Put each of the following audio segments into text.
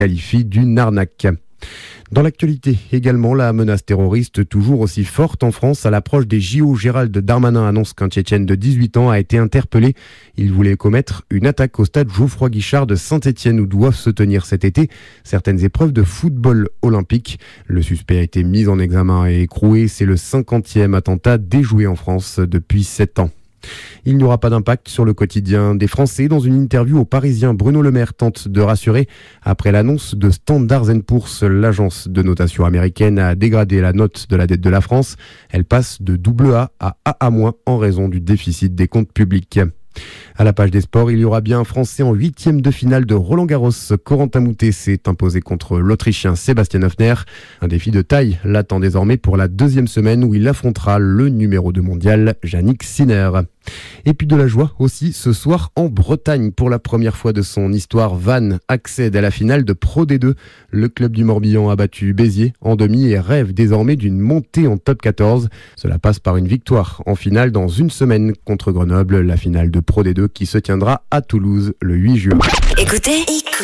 qualifie d'une arnaque. Dans l'actualité également, la menace terroriste toujours aussi forte en France. À l'approche des JO, Gérald Darmanin annonce qu'un Tchétchène de 18 ans a été interpellé. Il voulait commettre une attaque au stade Geoffroy-Guichard de Saint-Étienne où doivent se tenir cet été certaines épreuves de football olympique. Le suspect a été mis en examen et écroué. C'est le 50e attentat déjoué en France depuis 7 ans. Il n'y aura pas d'impact sur le quotidien des Français. Dans une interview au Parisien, Bruno Le Maire tente de rassurer. Après l'annonce de Standard & Poor's, l'agence de notation américaine a dégradé la note de la dette de la France. Elle passe de AA à AA- en raison du déficit des comptes publics. À la page des sports, il y aura bien un Français en 8e de finale de Roland-Garros. Corentin Moutet s'est imposé contre l'Autrichien Sébastien Hoffner. Un défi de taille l'attend désormais pour la 2e semaine où il affrontera le numéro 2 mondial, Yannick Sinner. Et puis de la joie aussi ce soir en Bretagne. Pour la première fois de son histoire, Vannes accède à la finale de Pro D2. Le club du Morbihan a battu Béziers en demi et rêve désormais d'une montée en top 14. Cela passe par une victoire en finale dans une semaine contre Grenoble. La finale de Pro D2 qui se tiendra à Toulouse le 8 juin. Écoutez.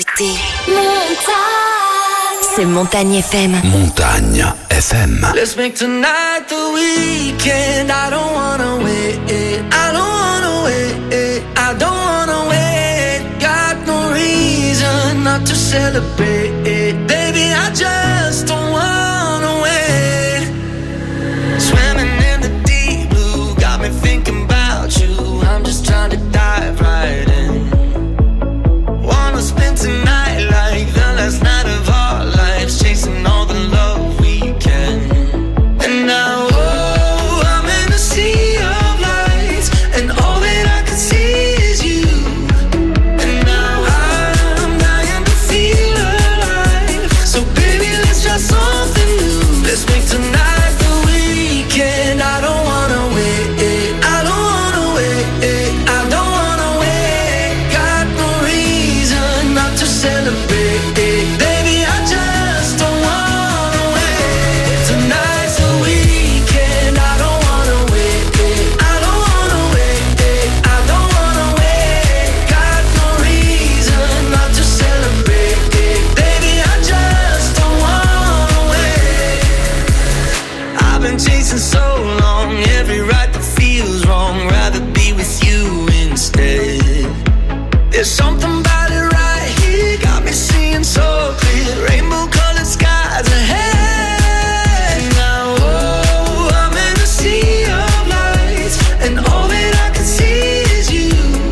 C'est Montagne FM. Montagne FM. Let's make tonight the weekend. I don't wanna wait. I don't wanna wait. I don't wanna wait. Got no reason not to celebrate. Baby, I just don't wanna wait. Swimming in the deep blue got me thinking about you. I'm just trying to dive right in. Wanna spend tonight like the last night of our lives, chasing all the love we can. And now, oh, I'm in a sea of lights, and all that I can see is you. And now I'm dying to feel alive. So baby, let's try something new. Let's make tonight the weekend. I don't wanna wait. I don't wanna wait. I don't wanna wait. Got no reason not to celebrate. Baby, I just don't wanna wait. Tonight's the weekend. I don't wanna wait. I don't wanna wait. I don't wanna wait. Got no reason not to celebrate. Baby, I just don't wanna wait. I've been chasing so long, every right that feels wrong. Rather be with you instead. There's something about it right here, got me seeing so clear. Rainbow colored skies ahead. Now, oh, I'm in a sea of lights, and all that I can see is you.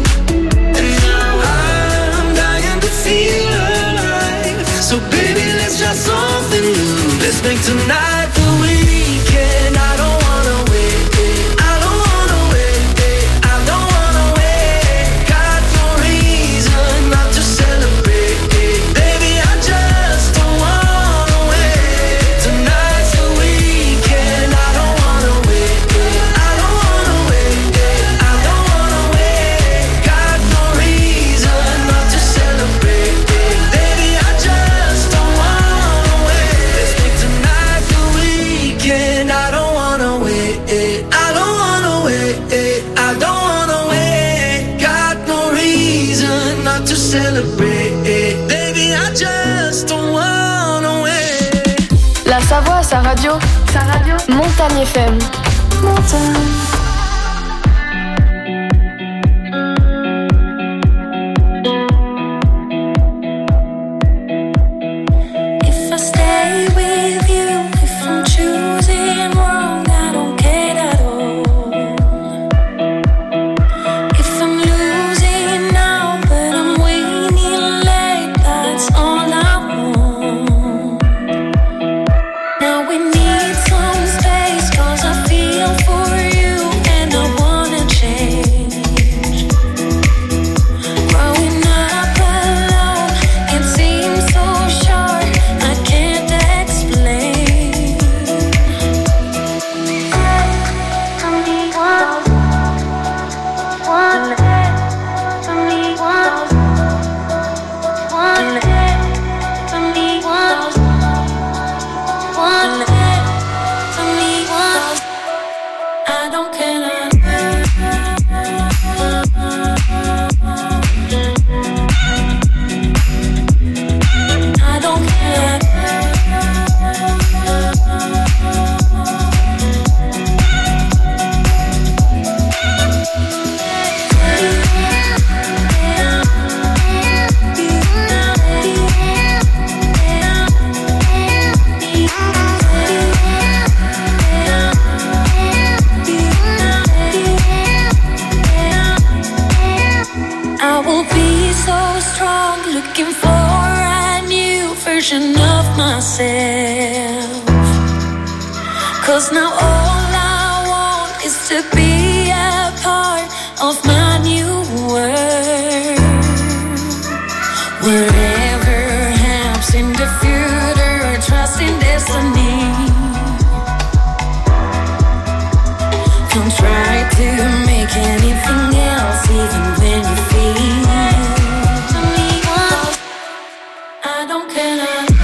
And now I'm dying to feel alive. So baby, let's try something new. Let's make tonight the weekend. I don't wanna wait. I don't wanna wait. I don't wanna wait. Got no reason not to celebrate. Baby, I just don't wanna wait. Tonight's the weekend. I don't wanna wait. I don't wanna wait. I don't wanna wait. Got no reason not to celebrate. Baby, I just don't wanna wait. Let's make tonight the weekend. I don't wanna wait. I don't wanna wait. I don't wanna wait. Got no reason not to celebrate. Baby, I just don't wanna wait. La Savoie, sa radio. Montagne FM. Montagne. If I stay with you, if I'm choosing wrong, I don't care at all. If I'm losing now, but I'm winning late, that's all I want. Now we need some space, 'cause I feel for you and I wanna change. Growing up alone, it seems so short, I can't version of myself. 'Cause now all I want is to be a part of my new world. Wherever happens in the future, trust in destiny. Don't try to make anything else, even when you feel to me. I don't care.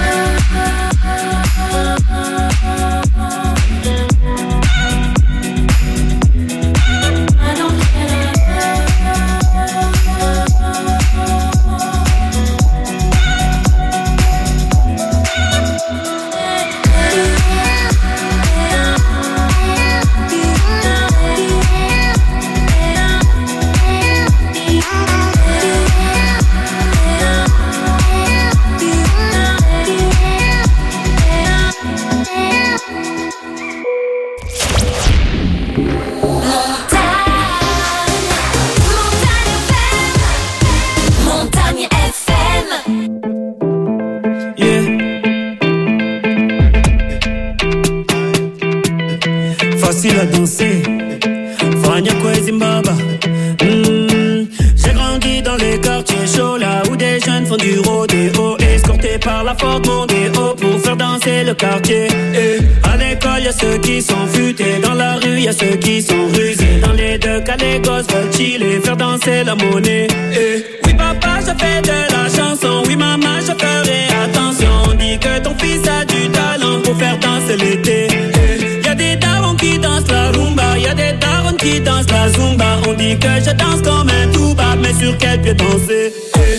Facile à danser, Fania Zimbabwe. J'ai grandi dans les quartiers chauds, là où des jeunes font du rodéo, escortés par la Ford Mondeo pour faire danser le quartier. Et à l'école, y'a ceux qui sont futés, dans la rue, y'a ceux qui sont rusés. Dans les deux cas, les gosses veulent chiller, faire danser la monnaie. Et oui, papa, je fais de la chanson, oui, maman, je ferai attention. On dit que ton fils a du talent pour faire danser l'été. Y'a des darons qui dansent la rumba, y'a des darons qui dansent la zumba. On dit que je danse comme un tuba, mais sur quel pied danser?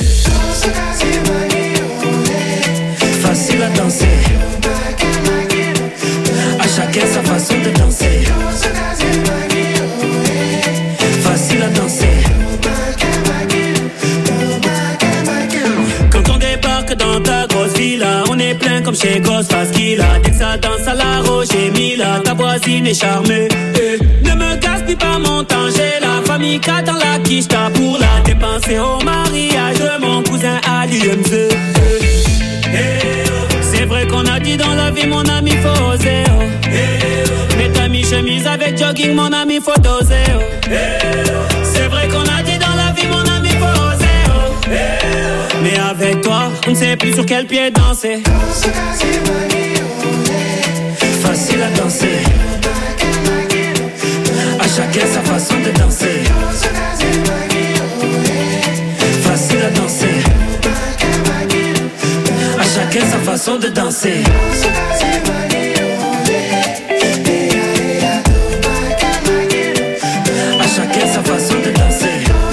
Facile à danser, à chacun sa façon de danser. Facile à danser. Quand on débarque dans ta grosse villa, on est plein comme chez Ghostface Killah. Dès que ça danse à la Roger Mila, ta voisine est charmée. Ne me gaspille pas mon temps, j'ai la famille dans la quicheta pour la dépenser au mariage de mon cousin Ali MZ. C'est vrai qu'on a dit dans la vie, mon ami, faut oser. Mets ta mi-chemise avec jogging, mon ami, faut doser. C'est vrai qu'on a dit dans la vie, mon ami, faut oser. Mais avec toi, on ne sait plus sur quel pied danser. Facile à danser, à chacun sa façon de danser. Facile à danser, à chacun sa façon de danser. À chacun sa façon de danser.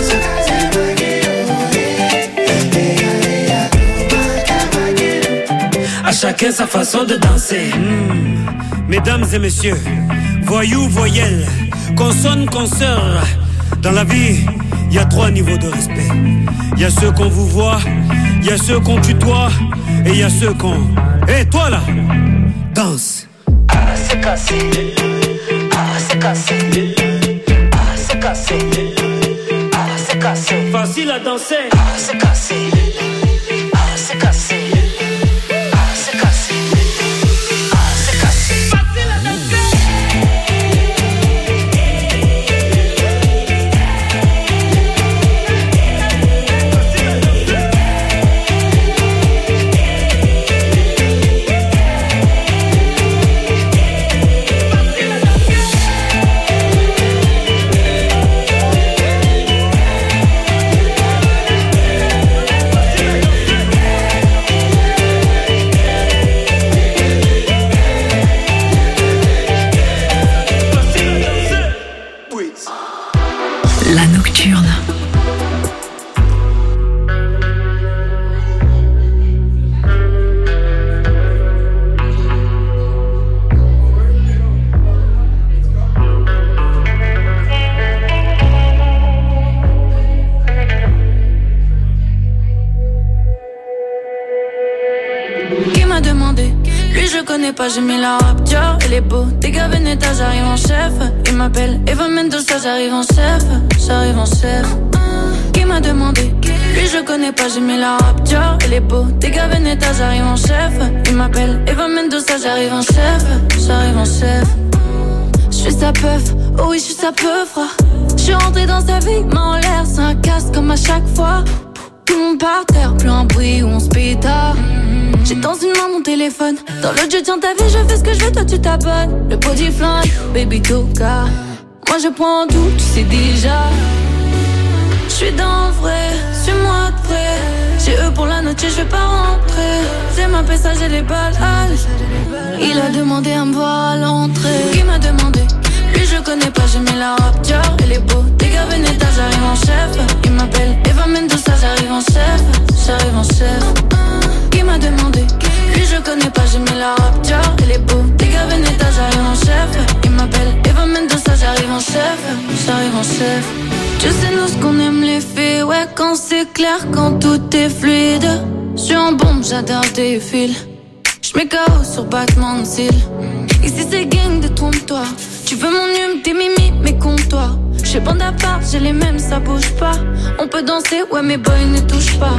À chacun sa façon de danser. Mesdames et messieurs, voyous, voyelles, consonnes, consoeurs. Dans la vie, il y a 3 niveaux de respect. Il y a ceux qu'on vous voit, il y a ceux qu'on tutoie, et il y a ceux qu'on... Hé, toi là, danse. Ah, c'est cassé. Ah, c'est cassé. Ah, c'est cassé. Ah, c'est cassé. Facile à danser. Ah, c'est cassé. Ah, c'est cassé. J'ai mis la rap, Dior, elle est beau. Des gars Veneta, j'arrive en chef. Il m'appelle Eva Mendoza, j'arrive en chef. J'arrive en chef. Qui m'a demandé? Lui je connais pas, j'ai mis la rap Dior. Elle est beau, t'es gars Veneta, j'arrive en chef. Il m'appelle Eva Mendoza, j'arrive en chef. J'arrive en chef. J'suis sa peuf, oh oui j'suis sa peuf. J'suis rentré dans sa vie, main en l'air, c'est un casse comme à chaque fois. Tout le monde par terre, plus un bruit où on se pétard. J'ai dans une main mon téléphone, dans l'autre je tiens ta vie, je fais ce que je veux, toi tu t'abonnes. Le body flingue, baby toka. Moi je prends tout, tu sais déjà. J'suis dans le vrai, suis-moi de près. J'ai eux pour la note, je vais pas rentrer. C'est ma pesta, j'ai les balles. Il a demandé à me voir à l'entrée. Qui m'a demandé? Lui je connais pas, j'ai mis la rap Dior. Elle est beau, t'es gars Veneta, j'arrive en chef. Il m'appelle Eva Mendoza, j'arrive en chef. J'arrive en chef. Qui m'a demandé? Lui je connais pas, j'ai mis la rap Dior. Elle est beau, t'es gars Veneta, j'arrive en chef. Il m'appelle Eva Mendoza, j'arrive en chef. J'arrive en chef. Tu sais nous ce qu'on aime les filles. Ouais quand c'est clair, quand tout est fluide. J'suis en bombe, j'adore tes fils. J'mets KO sur battement de cils. Ici c'est gang, détrompe-toi. Tu veux mon hume, tes mimi, mais compte-toi. J'sais bande à part, j'ai les mêmes, ça bouge pas. On peut danser, ouais mes boys ne touchent pas.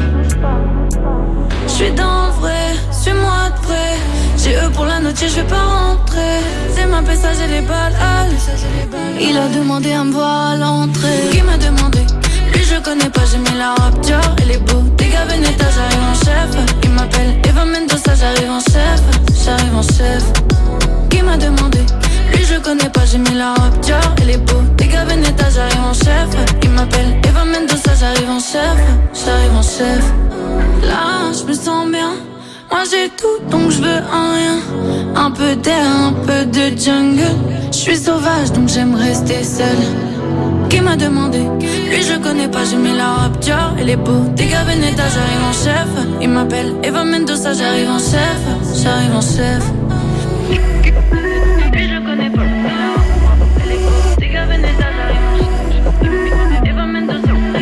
J'suis dans le vrai, suis-moi de près. J'ai eux pour la note, je vais pas rentrer. C'est ma pesta, j'ai les balles. Il a demandé à me voir à l'entrée. Qui m'a demandé? Lui je connais pas, j'ai mis la rap Dior. Elle est beau, t'es gars Veneta, j'arrive en chef. Il m'appelle Eva Mendoza, j'arrive en chef. J'arrive en chef. Qui m'a demandé? Lui je connais pas, j'ai mis la rap Dior. Elle est beau, t'es gars Veneta, j'arrive en chef. Il m'appelle Eva Mendoza, j'arrive en chef. J'arrive en chef. Là je me sens bien. Moi j'ai tout donc je veux un rien. Un peu d'air, un peu de jungle. Je suis sauvage donc j'aime rester seule. Qui m'a demandé? Lui je connais pas, j'ai mis la rap Dior. Elle est beau, t'es gars Veneta, j'arrive en chef. Il m'appelle Eva Mendoza, j'arrive en chef. J'arrive en chef. Lui je connais pas, elle est beau, t'es gars Veneta, j'arrive en chef. Eva Mendoza.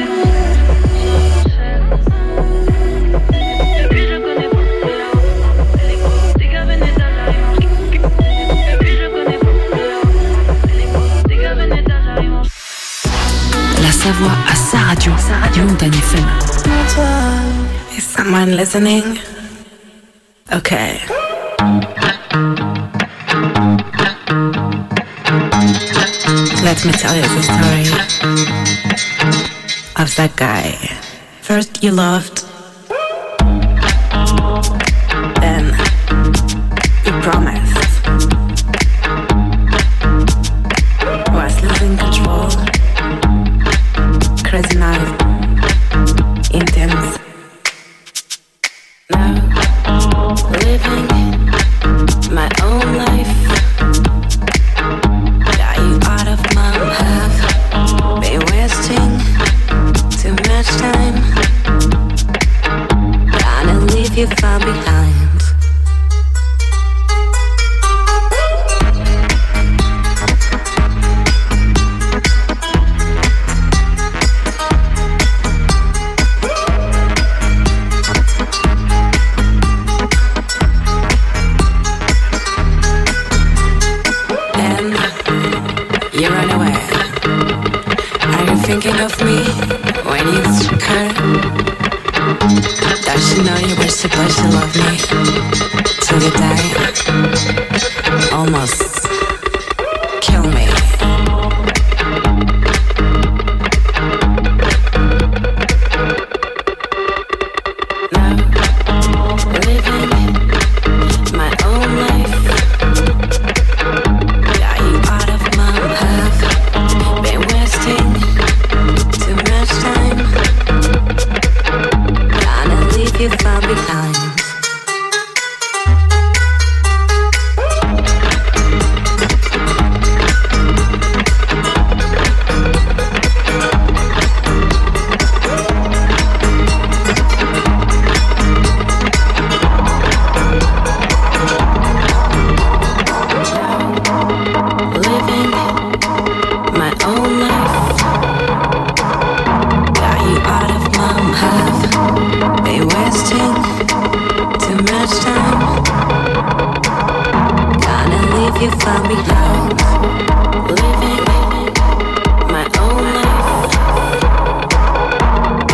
La Savoie à sa radio, Montagne FM. Is someone listening? Okay. Let me tell you the story of that guy. First you loved, then you promised. Was losing control. Crazy night, intense. Now, living my own life. Got you out of my path. Been wasting too much time. Gonna leave you far behind. Thinking of me when you took her. Does she know you were supposed to love me till you die? Almost kill me. Now, living my own life. Got you out of my path. Been wasting too much time. Gonna leave you far behind. Living my own life. Got you out of my path. Been wasting too much time. Gonna leave you far behind. Living my own life.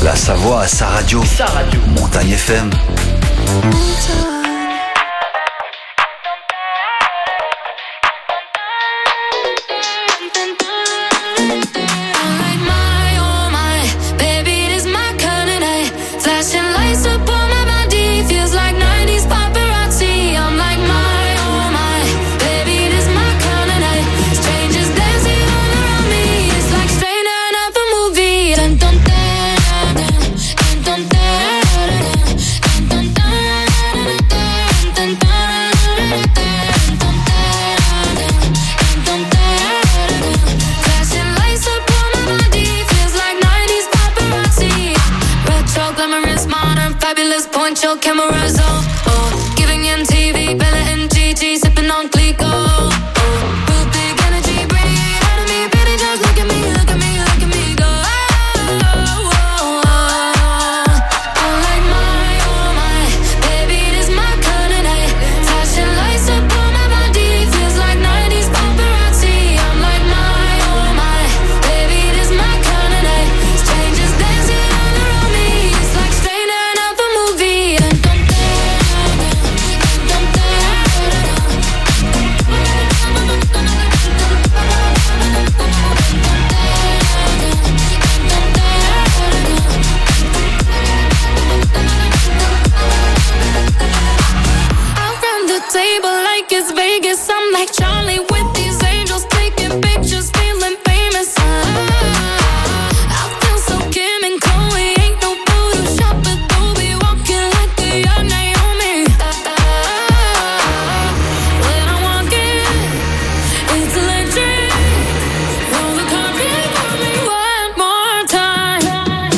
La Savoie à sa radio. Montagne FM. Poncho cameras on, oh, giving MTV, Bella and Gigi, sipping on Clico. Real big energy, bring it out of me, baby, just look at me, look at me, look at me, go. I'm like oh my, baby, this my kind of night. Flashing lights up on my body, feels like 90s paparazzi. I'm like oh my, baby, this my kind of night. Strangers dancing all around me, it's like straight out of a movie. Table like it's Vegas. I'm like Charlie with these angels, taking pictures, feeling famous. I feel so Kim and Chloe, ain't no Photoshop, but they'll be walking like a young Naomi. When I walk in, it's electric. Roll the carpet for me one more time.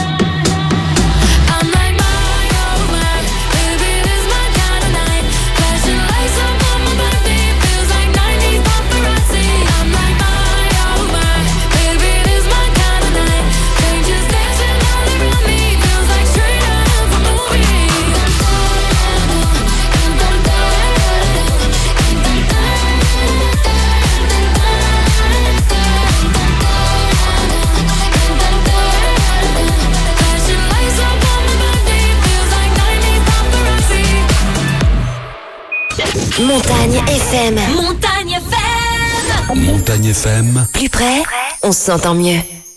I'm like oh my, baby, this my kind of night. Flashing lights up on my body, feels like 90s paparazzi. I'm like oh my, baby, this my kind of night. Strangers dancing all around me, feels like straight out of a movie. Flashing lights up on my body, feels like 90s paparazzi. Montagne FM. Montagne FM. Montagne FM. Plus près, on s'entend mieux.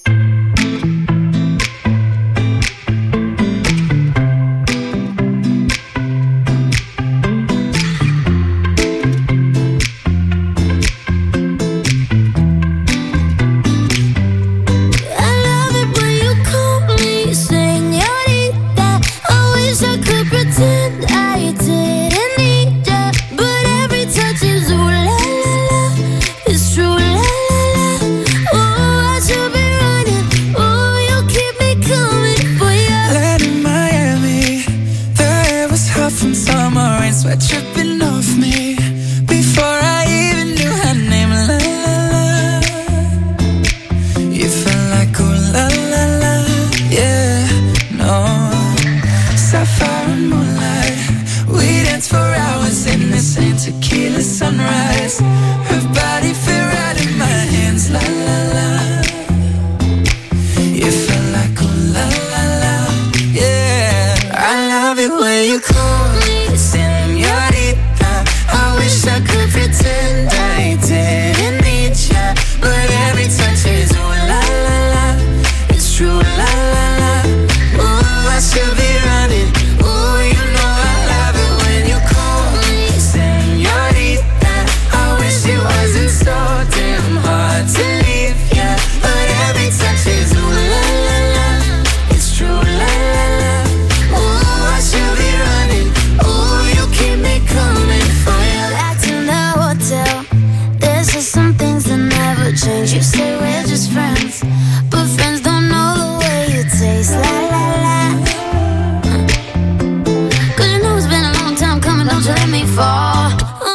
I love it when you call me señorita. I wish I could pretend I didn't need ya, but every touch is ooh la la la. It's true la la la. Oh, I should be running. Oh, you keep me coming for ya. Land in Miami, the air was hot from summer rain, sweat dripping off me. Before I even knew her name, la la la. You felt like ooh la la la, yeah, no. Sapphire and moonlight, we danced for hours in the same tequila sunrise. Her body fit right in my hands, la la la. You felt like ooh la la la, yeah. I love it when you call me señorita. I wish I could pretend I didn't need ya, but every touch is ooh la la la. It's true la la la. Ooh, I should be running. Ooh, you know I love it when you call me señorita. I wish it wasn't so damn hard to leave ya, but every touch is ooh la la la. It's true la la la. Ooh, I should be running. Ooh, you keep me coming for ya. Back to the hotel. There's just some things that never change. You say we're just friends, but friends don't know the way you taste. La la la. 'Cause you know it's been a long time coming. Don't you let me fall.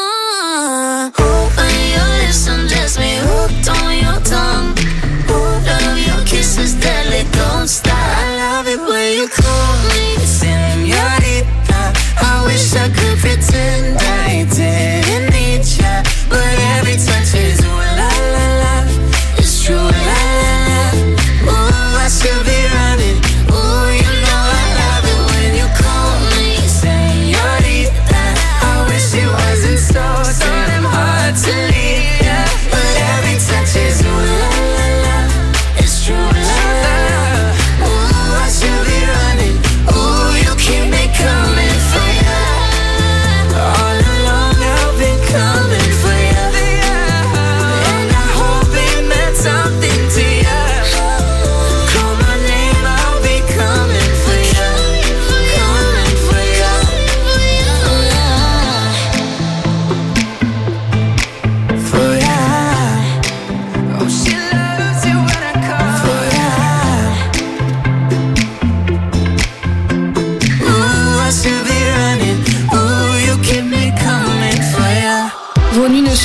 When your lips undress me, hooked on your tongue. Love your kisses deadly, don't stop. I love it when you call me señorita. I wish I could pretend I didn't need ya, but every touch is ooh la la la. It's true la la la. Ooh, I should be running. Ooh, you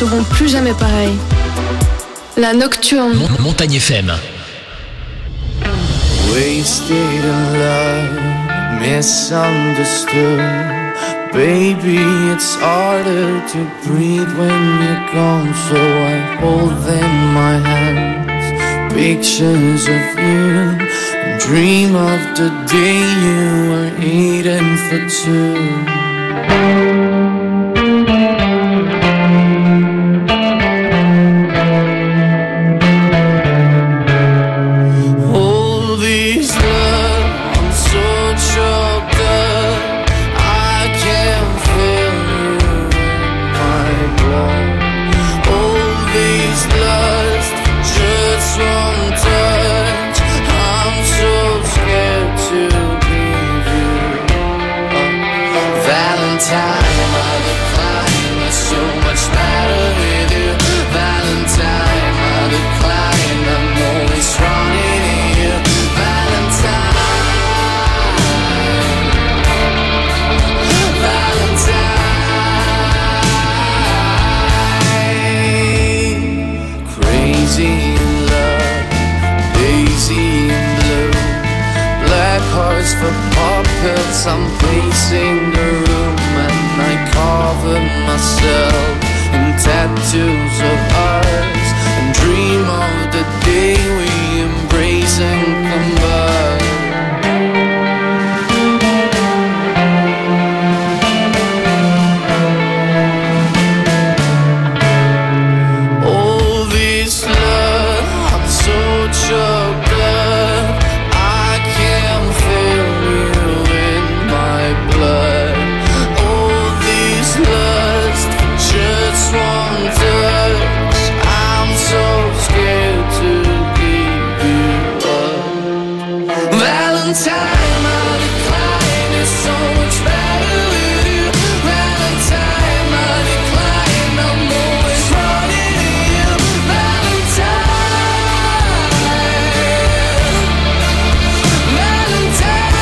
seront plus jamais pareils. La Nocturne. Montagne FM. Wasted in love, misunderstood. Baby, it's harder to breathe when you're gone. So I hold in my hands pictures of you and dream of the day you were eating for two. I'm pacing the room and I cover myself in tattoos of ours and dream of the day we embrace and combine. All this love, I'm so choked up, I can't feel you in my blood. All this lust for just one touch, I'm so scared to give you up. Valentine, my decline is so much better with you. Valentine, my decline, I'm always running to you. Valentine, Valentine.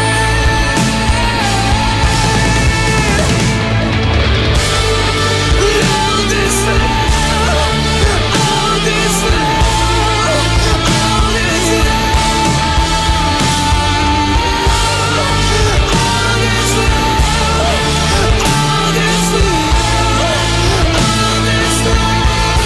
All this love, all this love, all this love, all this love, all this love, all this love.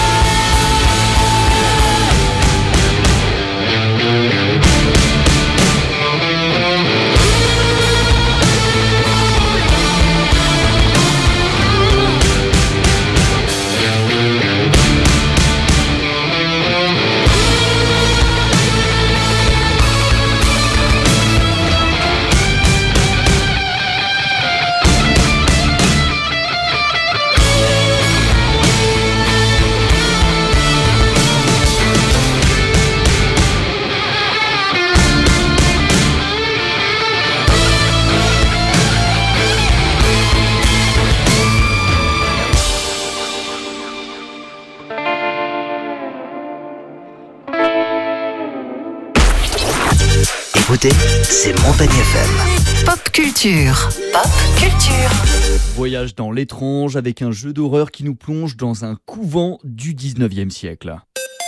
Écoutez, c'est Montagne FM. Pop culture. Pop culture. Voyage dans l'étrange avec un jeu d'horreur qui nous plonge dans un couvent du 19e siècle.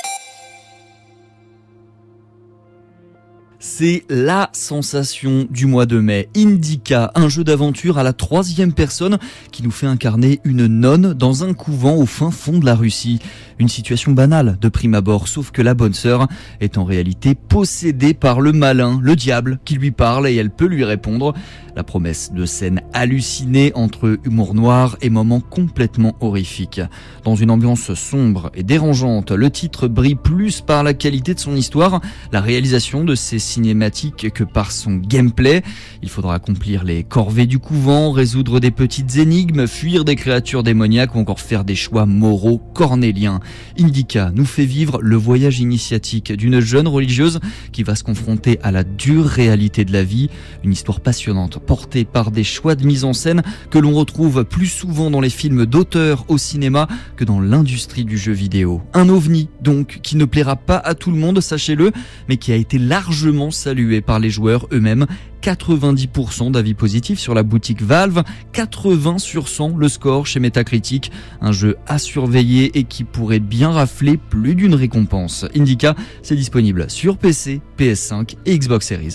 C'est la sensation du mois de mai. Indica, un jeu d'aventure à la 3e personne qui nous fait incarner une nonne dans un couvent au fin fond de la Russie. Une situation banale de prime abord, sauf que la bonne sœur est en réalité possédée par le malin, le diable, qui lui parle et elle peut lui répondre. La promesse de scènes hallucinées entre humour noir et moments complètement horrifiques. Dans une ambiance sombre et dérangeante, le titre brille plus par la qualité de son histoire, la réalisation de ses cinématiques que par son gameplay. Il faudra accomplir les corvées du couvent, résoudre des petites énigmes, fuir des créatures démoniaques ou encore faire des choix moraux cornéliens. Indica nous fait vivre le voyage initiatique d'une jeune religieuse qui va se confronter à la dure réalité de la vie. Une histoire passionnante portée par des choix de mise en scène que l'on retrouve plus souvent dans les films d'auteur au cinéma que dans l'industrie du jeu vidéo. Un ovni donc qui ne plaira pas à tout le monde, sachez-le, mais qui a été largement salué par les joueurs eux-mêmes. 90% d'avis positifs sur la boutique Valve, 80 sur 100 le score chez Metacritic. Un jeu à surveiller et qui pourrait bien rafler plus d'une récompense. Indica, c'est disponible sur PC, PS5 et Xbox Series.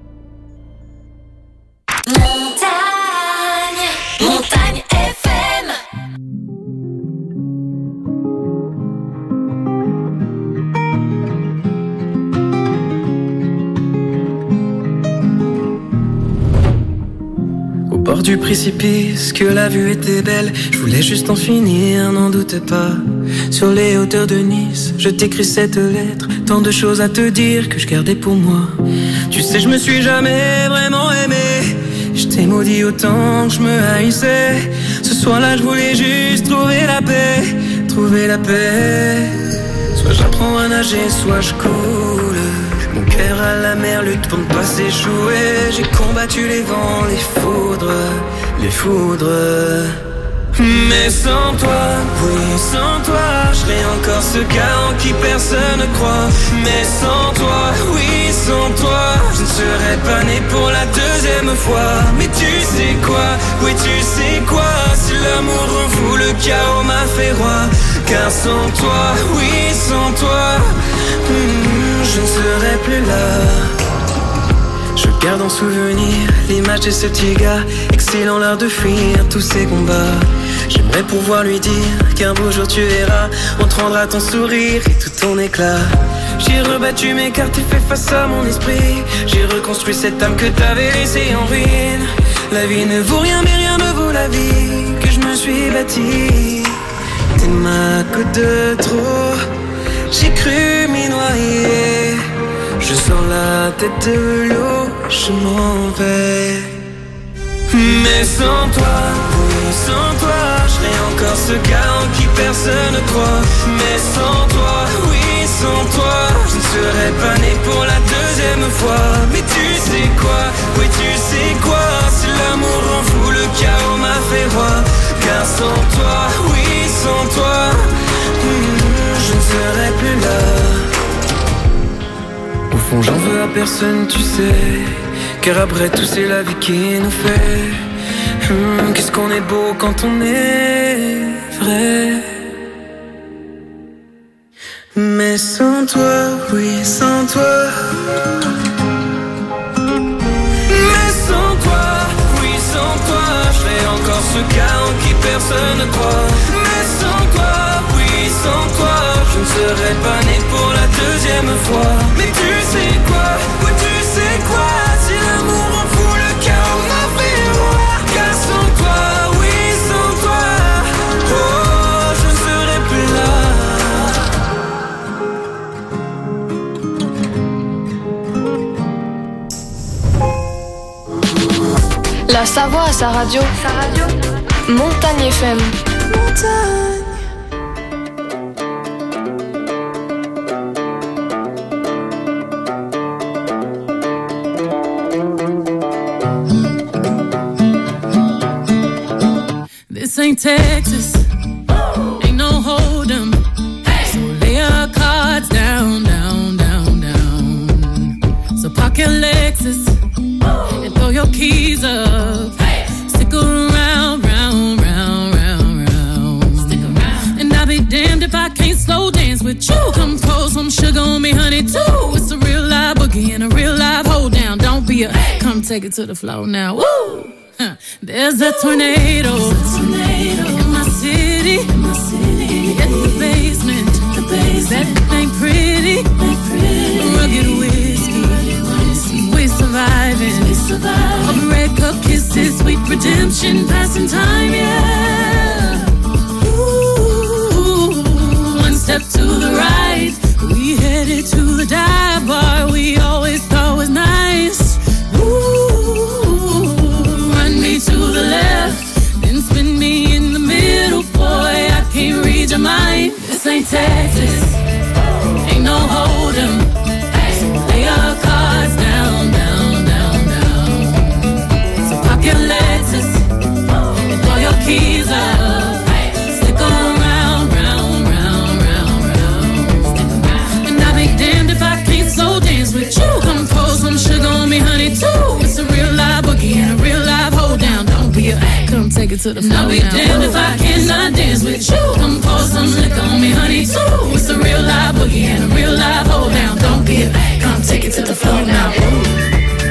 Montagne FM. Au bord du précipice, que la vue était belle, je voulais juste en finir, n'en doute pas. Sur les hauteurs de Nice, je t'écris cette lettre, tant de choses à te dire que je gardais pour moi. Tu sais, je me suis jamais vraiment aimé, je t'ai maudit autant que je me haïssais. Ce soir-là, je voulais juste trouver la paix, trouver la paix. Soit j'apprends à nager, soit je coule. Mon cœur à la mer lutte pour ne pas s'échouer. J'ai combattu les vents, les foudres, les foudres. Mais sans toi, oui, sans toi, je serais encore ce gars en qui personne ne croit. Mais sans toi, oui, sans toi, je ne serais pas né pour la deuxième fois. Mais tu sais quoi, oui, tu sais quoi, si l'amour rend fou, le chaos m'a fait roi. Car sans toi, oui, sans toi, je ne serais plus là. Je garde en souvenir l'image de ce petit gars, excellent l'art de fuir tous ses combats. J'aimerais pouvoir lui dire qu'un beau jour tu verras, on te rendra ton sourire et tout ton éclat. J'ai rebattu mes cartes et fait face à mon esprit. J'ai reconstruit cette âme que t'avais laissée en ruine. La vie ne vaut rien mais rien ne vaut la vie que je me suis bâtie. T'es ma goutte de trop, j'ai cru m'y noyer. Je sors la tête de l'eau, je m'en vais. Mais sans toi, oui, sans toi, je serais encore ce gars en qui personne ne croit. Mais sans toi, oui, sans toi, je ne serais pas né pour la deuxième fois. Mais tu sais quoi, oui, tu sais quoi, si l'amour rend fou, le chaos m'a fait roi. Car sans toi, oui, sans toi, je ne serais plus là. Au fond j'en veux à personne, tu sais, car après tout c'est la vie qui nous fait. Qu'est-ce qu'on est beau quand on est vrai. Mais sans toi, oui sans toi. Mais sans toi, oui sans toi, je serais encore ce gars en qui personne ne croit. Mais sans toi, oui sans toi, je ne serais pas né pour la deuxième fois. Mais tu sais quoi, oui tu sais quoi, si l'amour en fout le chaos m'a fait roi. Car sans toi, oui sans toi, oh je ne serais plus là. La Savoie à sa radio. Montagne FM. Montagne. This ain't Texas, ain't no hold 'em. So lay your cards down, down, down, down. So park your Lexus and throw your keys up. Stick around, round, round, round, round. Stick around. And I'll be damned if I can't slow dance with you. Come pour some sugar on me, honey, too. It's a real live boogie and a real live hold down. Don't be a, come take it to the floor now. Woo! There's a tornado in my city. In the basement. That ain't pretty. Rugged whiskey. We surviving. All the red cup kisses, sweet redemption, passing time, yeah. Ooh, one step to the right, we headed to the dive bar we always thought was nice. To the left, then spin me in the middle, boy, I can't read your mind. This ain't Texas, ain't no hold 'em. So lay your cards down, down, down, down. So pop your Lexus and throw your keys up. Stick around, round, round, round, round. And I'll be damned if I can't slow dance with you. Come pour some sugar on me, honey, too. It's a real take it to the floor. I'll be damned if I cannot dance with you. Come pour some liquor on me, honey, too. It's a real live boogie and a real live hold down. Don't be a bag, come take it to the floor now. Ooh.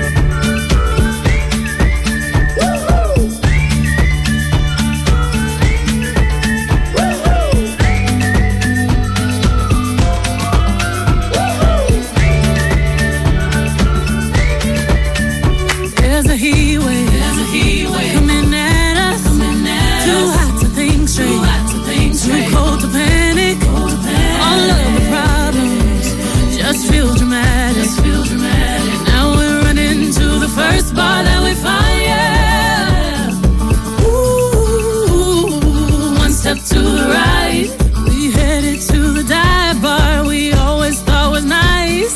Feel dramatic. Now we're running to the first bar that we find, yeah. Ooh, one step to the right. We headed to the dive bar we always thought was nice.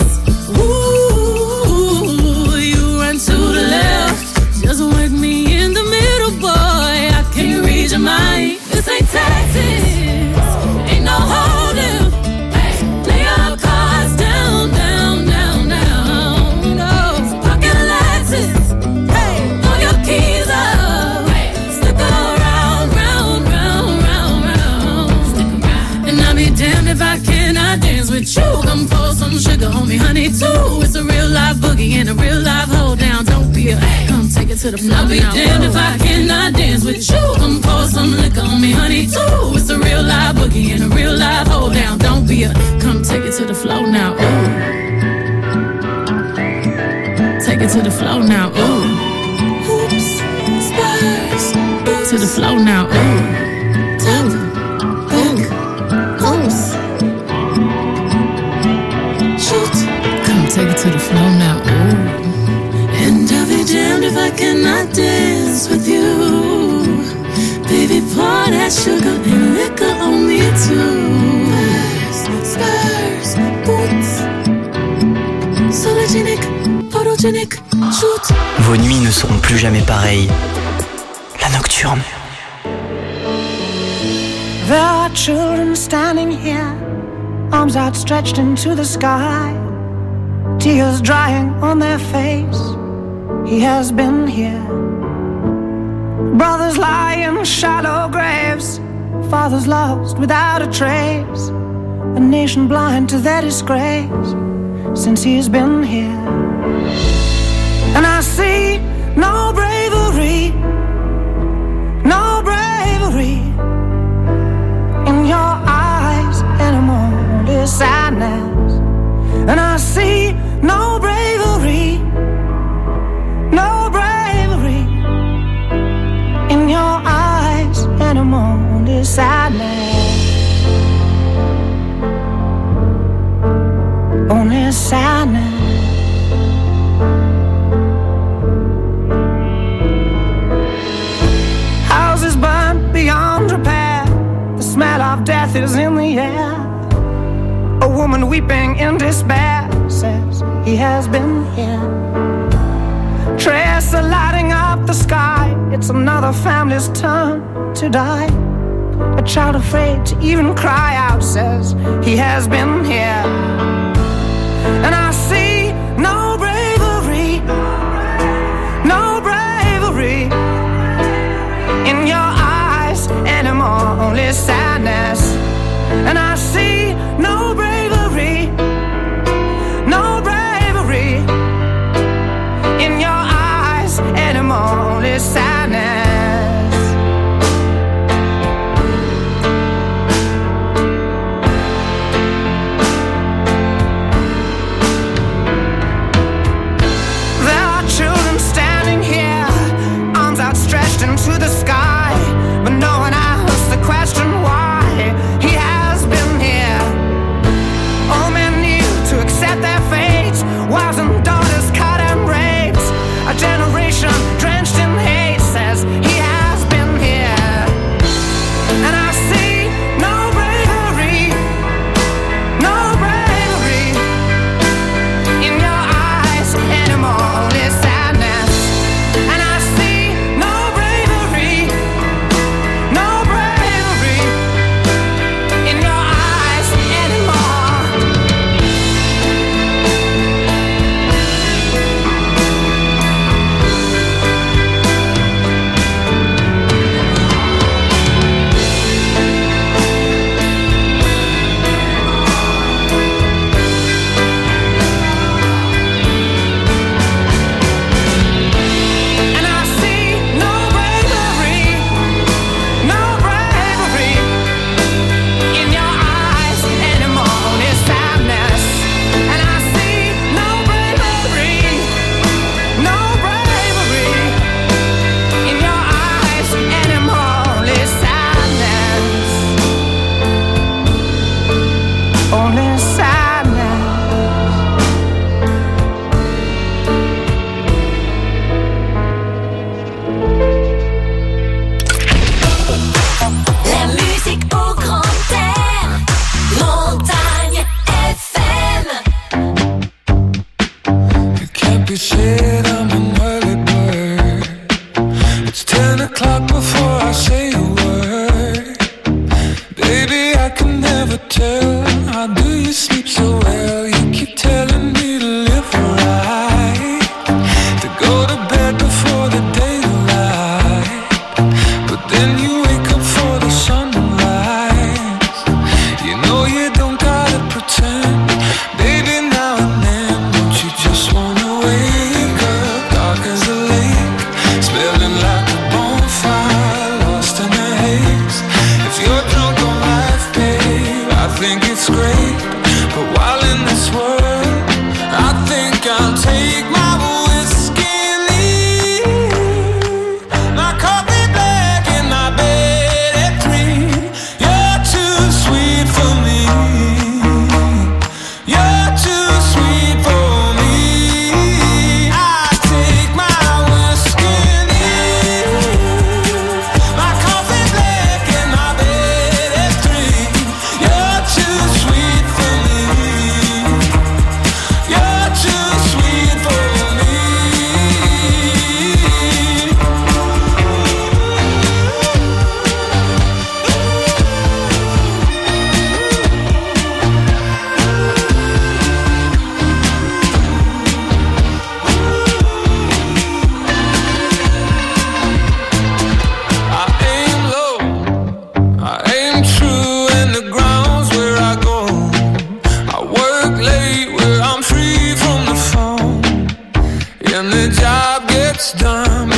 Ooh, you run to the left. Just work me in the middle, boy. I can't read your mind. This ain't Texas. Ain't no holding. If I cannot dance with you, come pour some sugar on me, honey, too. It's a real live boogie and a real live hold down. Don't be a come take it to the floor. I'll be damned if I cannot dance with you. Come pour some liquor on me, honey, too. It's a real live boogie and a real live hold down. Don't be a come take it to the floor now. Ooh. Take it to the floor now. Ooh. Hoops, spurs, to the floor now. Ooh. Take it to the floor now, ooh. And I'll be damned if I cannot dance with you. Baby, pour that sugar and liquor on me too. Spurs, boots, sologenic, photogenic, shoot. Vos nuits ne seront plus jamais pareilles. La nocturne. There are children standing here, arms outstretched into the sky. Tears drying on their face. He has been here. Brothers lie in shallow graves. Fathers lost without a trace. A nation blind to their disgrace. Since he's been here. And I see no bravery. No bravery in your eyes anymore. Only sadness. And I see no bravery, no bravery in your eyes anymore. Only sadness, only sadness. Houses burnt beyond repair. The smell of death is in the air. A woman weeping in despair says he has been here. Trails are lighting up the sky. It's another family's turn to die. A child afraid to even cry out says he has been here. And I see no bravery, no bravery in your eyes anymore. Only sadness. And I see no bravery, no bravery in your eyes anymore. Only sadness. There are children standing here, arms outstretched into the sky, but no one asks the question why. He has been here. All men knew to accept their fate. Wives and daughters cut and raped. A generation drenched in hate.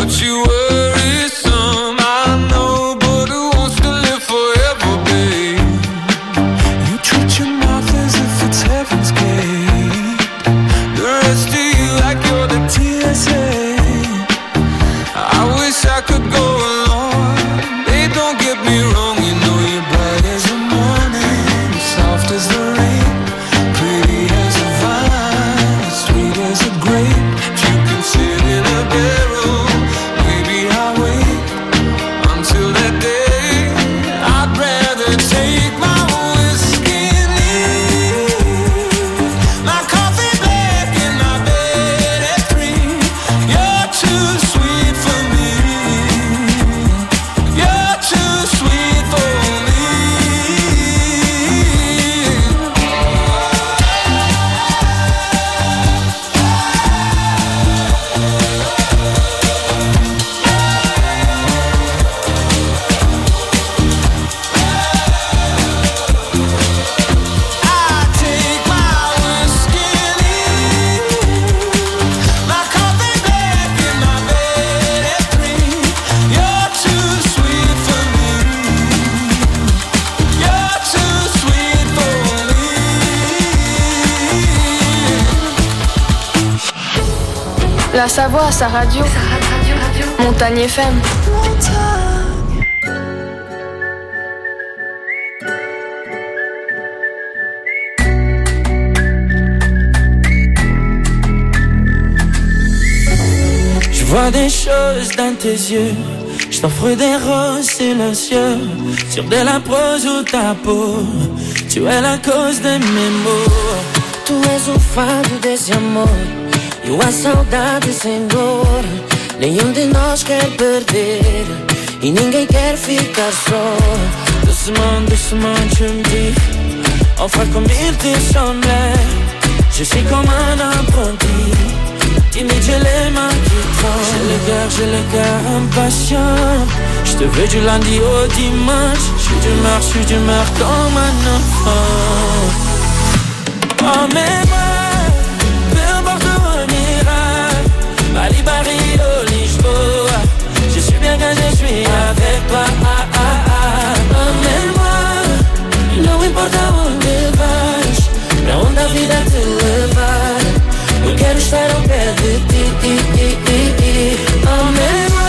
But you worry some, I know, but who wants to live forever, babe? You treat your mouth as if it's heaven's gate. The rest of you like you're the TSA. I wish I could go along. Babe, don't get me wrong, you know you're bright as the morning, soft as the rain, pretty as a vine, sweet as a grape. If you can sit in a barrel, maybe I'll wait until that day. I'd rather take my whiskey and leave my coffee black in my bed at 3. You're too sweet for me. You're too sweet for me. I take my whiskey and leave my coffee black in my bed at 3. You're too sweet for me. You're too sweet for me. La Savoie à sa radio. Montagne FM. Je vois des choses dans tes yeux. Je t'offre des roses silencieux sur de la prose ou ta peau. Tu es la cause de mes maux. Tu és o fado desse amor e a saudade sem dor. Nenhum de nós quer perder e ninguém quer ficar só. Doucement, doucement, tu me dis enfin comme il te semblait. Je suis comme un apprenti, timide, j'ai les mains qui tremblent. J'ai le cœur impatient. Je te veux du lundi au dimanche. Je suis d'humeur comme un enfant. Emmène-moi, peu importe où on ira, Bali, Barrio, Lisboa. Je suis bien quand je suis avec toi. Emmène-moi, não importa onde vais, pra onde a vida te levar. Eu quero estar ao pé de ti. Emmène-moi.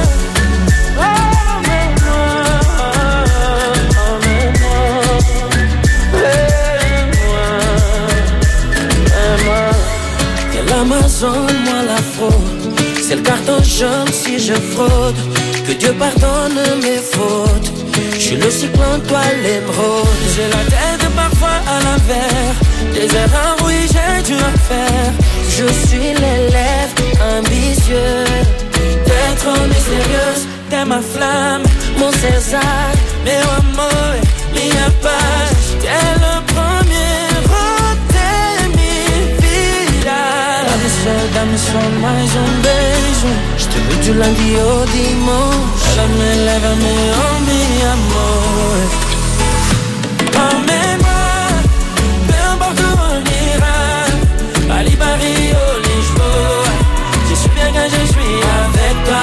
L'Amazon, moi la fraude. C'est le carton jaune si je fraude. Que Dieu pardonne mes fautes. Je suis le cyclone, toi l'émeraude. J'ai la tête parfois à l'envers. Des erreurs, oui, j'ai dû en faire. Je suis l'élève ambitieux. T'es trop mystérieuse, t'es ma flamme, mon César, meu amor, minha paz. T'es le premier, dá-me só mais beijo. Je te veux du lundi au dimanche. Lève-me, oh mi amor. Emmène-moi, peu importe où on ira, Bali, Barrio, Lisboa. Je suis bien quand je suis avec toi.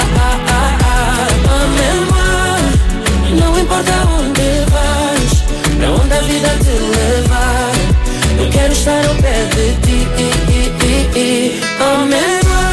Emmène-moi, não importa onde vais, pra onde a vida te levar. Eu quero estar ao pé de ti. Emmène-moi.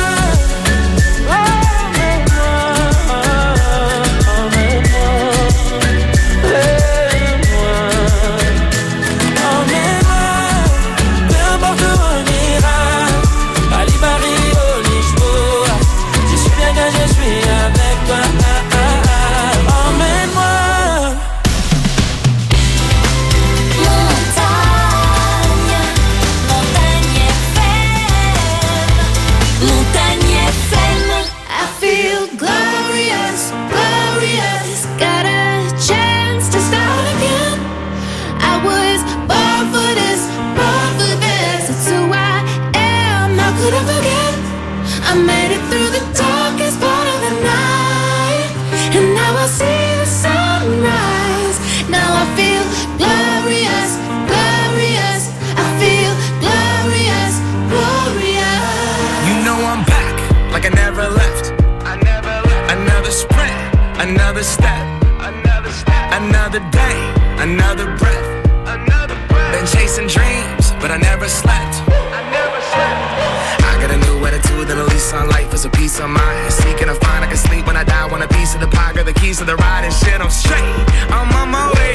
Another step, another day, another breath. Been chasing dreams, but I never slept. I got a new attitude and a lease on life is a peace of mind. Seeking to find I can sleep when I die. Want a piece of the pie, got the keys to the ride and shit. I'm straight. I'm on my way.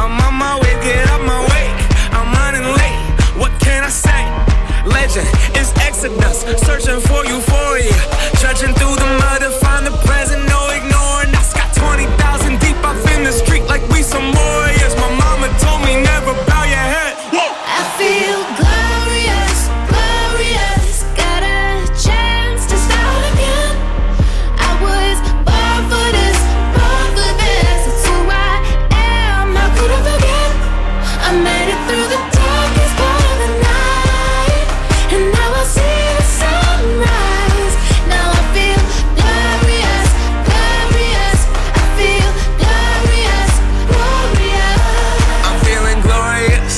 Get up my way. I'm running late. What can I say? Legend is Exodus, searching for euphoria. Trudging through the mud to find the present, no ignoring. I got 20,000 deep off in the street like we some warriors. My mama told me never bow your head. Whoa. I feel glorious, glorious. Got a chance to start again. I was born for this, born for this. It's who I am, how could I forget? I made it through the darkest part of the night, and now I see the sunrise. Now I feel glorious, glorious. I feel glorious, glorious. I'm feeling glorious.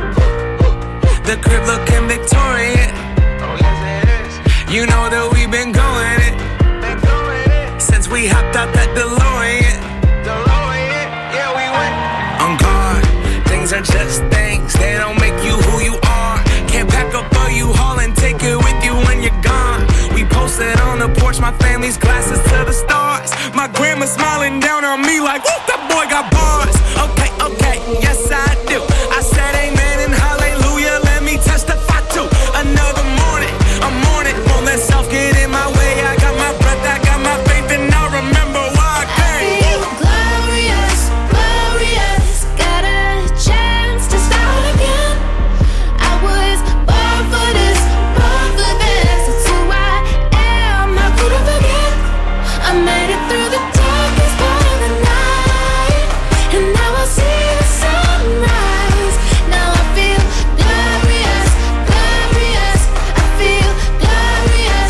The crib looking Victorian. Oh yes it is. You know that we've been going it since we hopped out that DeLorean. Yeah we went on guard. Things are just things, they don't make you who you are. Can't pack up a U-Haul and take it with you when you're gone. We posted on the porch, my family's glasses to the stars. My grandma smiling down on me like, whoop, that boy got bars. Okay, yes I do. I said amen and hallelujah, let me testify to another morning. I'm on it, won't let self get in my way. I got my breath, I got my faith, and I remember why I came. I feel glorious, glorious. Got a chance to start again. I was born for this, born for this. It's who I am, how could I forget? I made it through the darkest part of the night, and now I see the sunrise. Now I feel glorious, glorious. I feel glorious,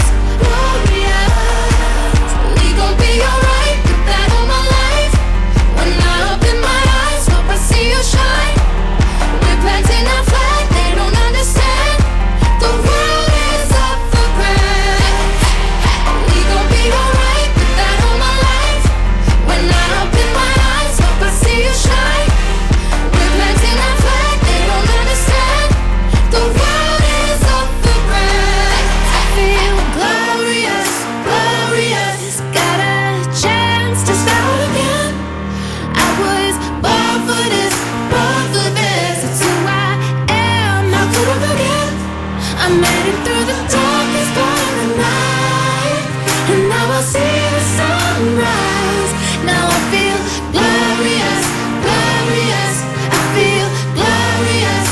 glorious. We gon' be alright, put that on my life. When I open my eyes, hope I see you shine. We're planting our flag, they don't understand. The world is up for grabs. We gon' be alright, put that on my life. When I open my eyes, hope I see you shine. We're planting our flag, they don't understand. The world is up for grabs. I feel glorious, glorious. Got a chance to start again. I was born for this, born for this. It's who I am, how could I forget? I made it through the darkest part of the night, and now I see the sunrise. Now I feel glorious, glorious. I feel glorious,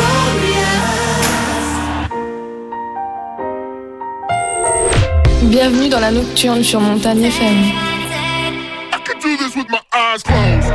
glorious. Bienvenue dans la nocturne sur Montagne FM. I could do this with my eyes closed.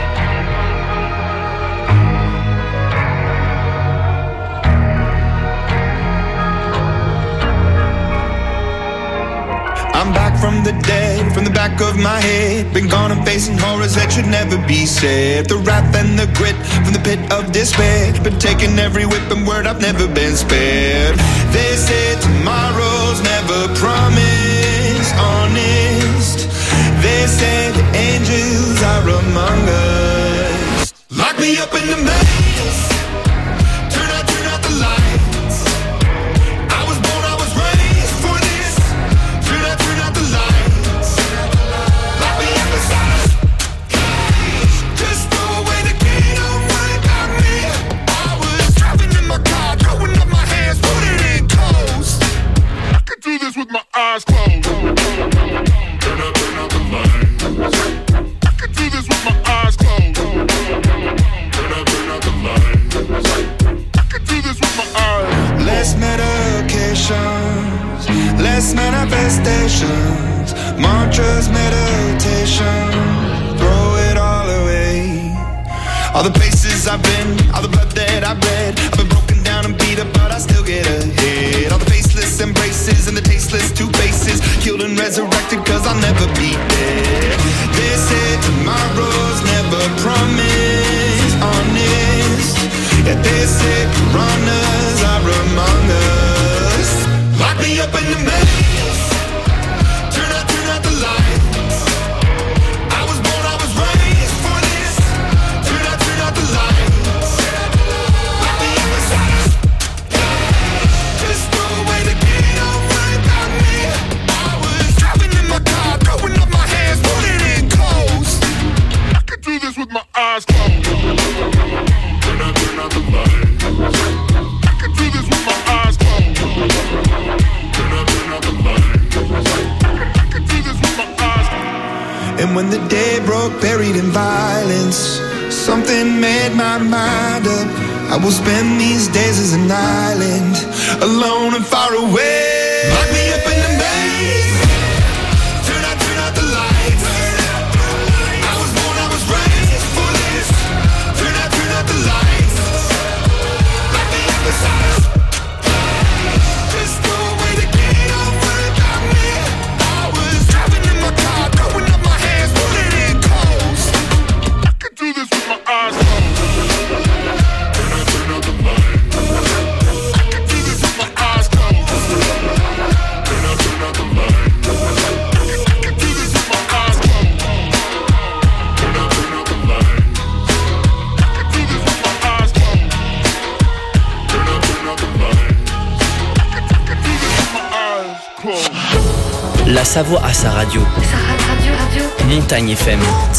I'm back from the dead, from the back of my head. Been gone and facing horrors that should never be said. The wrath and the grit from the pit of despair. Been taking every whip and word, I've never been spared. They say tomorrow's never promised, honest. They say the angels are among us. Lock me up in the maze. Turn out the lights. I was born, I was raised for this. Turn out the lights. Lock me up inside a cage. Just throw away the key, don't worry about me. I was driving in my car, throwing up my hands, putting it close. I could do this with my eyes closed. Turn out the lights. I could do this with my eyes closed. Turn out the lights. I could do this with my eyes. Less medications, less manifestations, mantras, meditation, throw it all away. All the places I've been, all the blood that I've bled, I've been broken down and beat up, but I still get ahead. All the faceless embraces and the tasteless two faces, killed and resurrected cause I'll never be dead. They say tomorrow's never promised, honest. Yeah, they say piranhas are among us. Lock me up in the maze. Turn out the lights. I was And when the day broke, buried in violence, something made my mind up. I will spend these days as an island, alone and far away. Lock me up in the maze. Turn out the lights. I was born, I was raised for this. Turn out the lights. Lock me up inside. Just throw away the key, don't worry about me. I was driving in my car, throwing up my hands, pulling in close. I could do this with my eyes closed. Turn out the lights. I could do this with my eyes closed. Turn out the lights. I could do this with my eyes closed. Turn out the lights. I could do this with my eyes closed. Turn out the lights. I could do this with my eyes closed. La Savoie à sa radio. Montagne FM.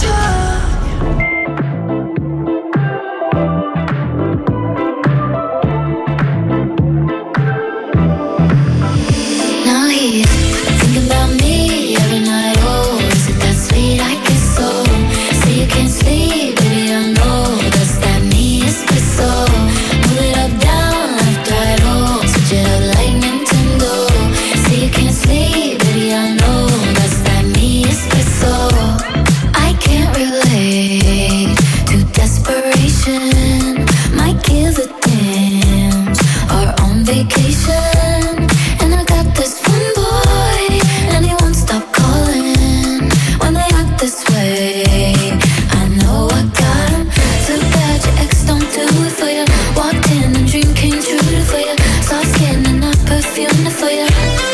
Now he's thinking about me every night. Oh, is it that sweet? I guess so. Say you can't sleep, baby, I know that's that me espresso. Move it up, down, left, right, oh, switch it up like Nintendo. Say you can't sleep, baby, I know that's that me espresso. I can't relate to desperation. Might give a damn or on vacation. And I got this one boy, and he won't stop calling when they act this way. I know I got him. Too bad your ex don't do it for you. Walked in and dream came true for you. Soft skin and not perfume for you.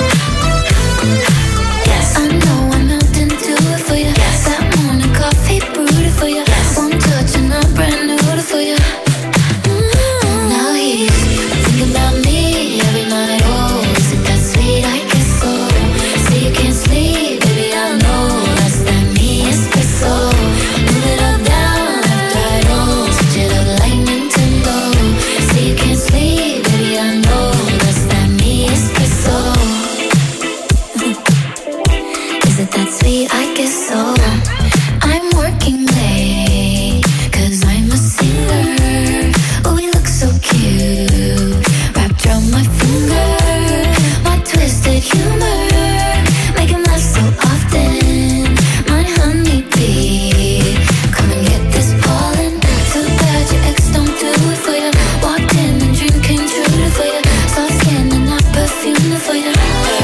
Yes, I know I'm out and do it for you. Yes, that morning coffee brewed it for you. Yes, one touch and I'm brand new for you. Now he's thinking about me every night. Oh, is it that sweet? I guess so. Say you can't sleep, baby, I know that's that me espresso. Move it up, down, left, right, oh, switch it up like Nintendo. Say you can't sleep, baby, I know that's that me espresso. Is it that sweet? I guess so. I'm working late, 'cause I'm a singer. Oh, we look so cute, wrapped around my finger. My twisted humor, make him laugh so often. My honeybee, come and get this pollen. Too bad your ex don't do it for you. Walked in and dream came true for you. Soft skin and not perfume for you.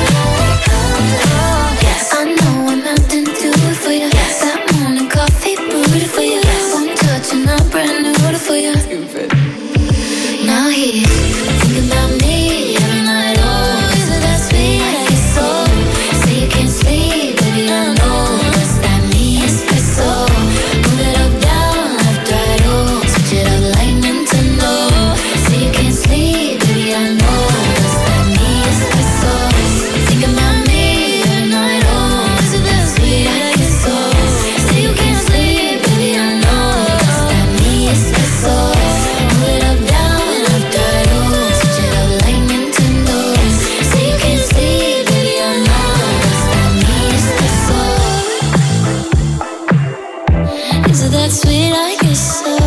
Yes, I know I'm out and do it for you. Yes, that morning coffee brewed for you. Yes, one touch and I'm brand new for you. Now he's thinking about me every night. Oh, is it that sweet? I guess so. Say you can't sleep, baby, I know that's that me espresso. Move it up, down, left, right, oh, switch it up like Nintendo. Say you can't sleep, baby, I know that's that me espresso. Thinking about me every night. Oh, is it that sweet? I guess so. Say you can't sleep, baby, I know that's that me espresso. Move it up, down, left, right, oh, switch it up like Nintendo. Say you can't sleep, baby, I know that's that me espresso. Is it that sweet? I guess so.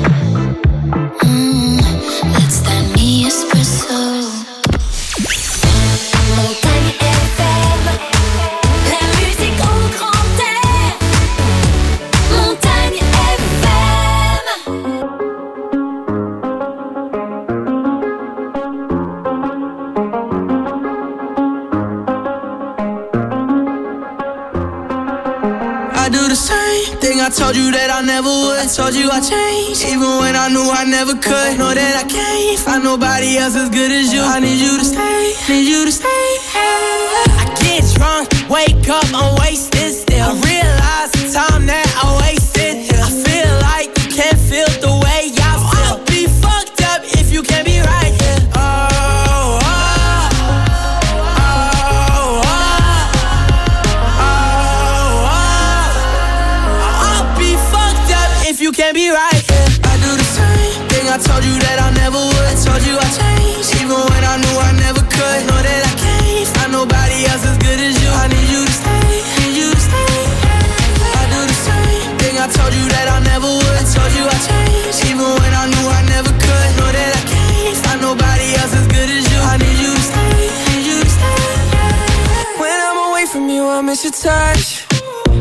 That's that me espresso. Montagne FM, la musique au grand air. Montagne FM. I do the same thing I told you that I never would. I told you I changed, even when I knew I never could. Know that I can't find nobody else as good as you. I need you to stay, need you to stay. I get drunk, wake up, I'm wasted still. I realize the time that I wasted. I feel like you can't feel the way I feel. I'll be fucked up if you can't be right here. Oh, oh, oh, oh, oh, oh. I'll be fucked up if you can't be right here. I do the same thing I told you that I never would. I told you I changed, even when I knew I never could. Know that I can't find nobody else as good as you. I need you to stay, need you to stay. I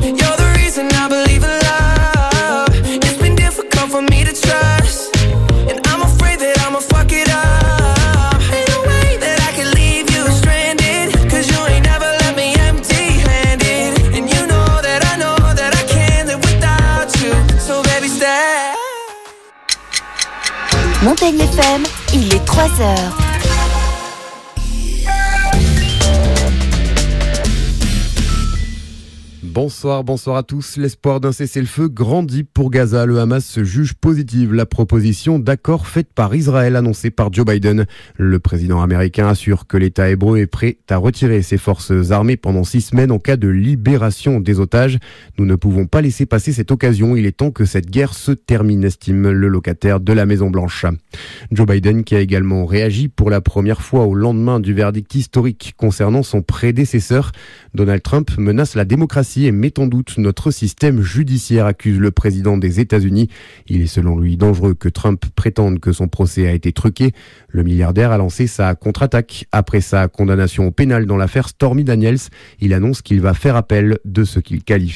You're the reason I believe in love. It's been difficult for me to trust, and I'm afraid that I'ma fuck it up. Ain't no way that I can leave you stranded, 'cause you ain't never let me empty-handed. And you know that I can't live without you. So baby stay. Montagne FM, il est 3h. Bonsoir à tous. L'espoir d'un cessez-le-feu grandit pour Gaza. Le Hamas se juge positive la proposition d'accord faite par Israël annoncée par Joe Biden. Le président américain assure que l'État hébreu est prêt à retirer ses forces armées pendant 6 semaines en cas de libération des otages. Nous ne pouvons pas laisser passer cette occasion. Il est temps que cette guerre se termine, estime le locataire de la Maison-Blanche. Joe Biden qui a également réagi pour la première fois au lendemain du verdict historique concernant son prédécesseur. Donald Trump menace la démocratie et met en doute notre système judiciaire, accuse le président des États-Unis. Il est selon lui dangereux que Trump prétende que son procès a été truqué. Le milliardaire a lancé sa contre-attaque après sa condamnation au pénal dans l'affaire Stormy Daniels. Il annonce qu'il va faire appel de ce qu'il qualifie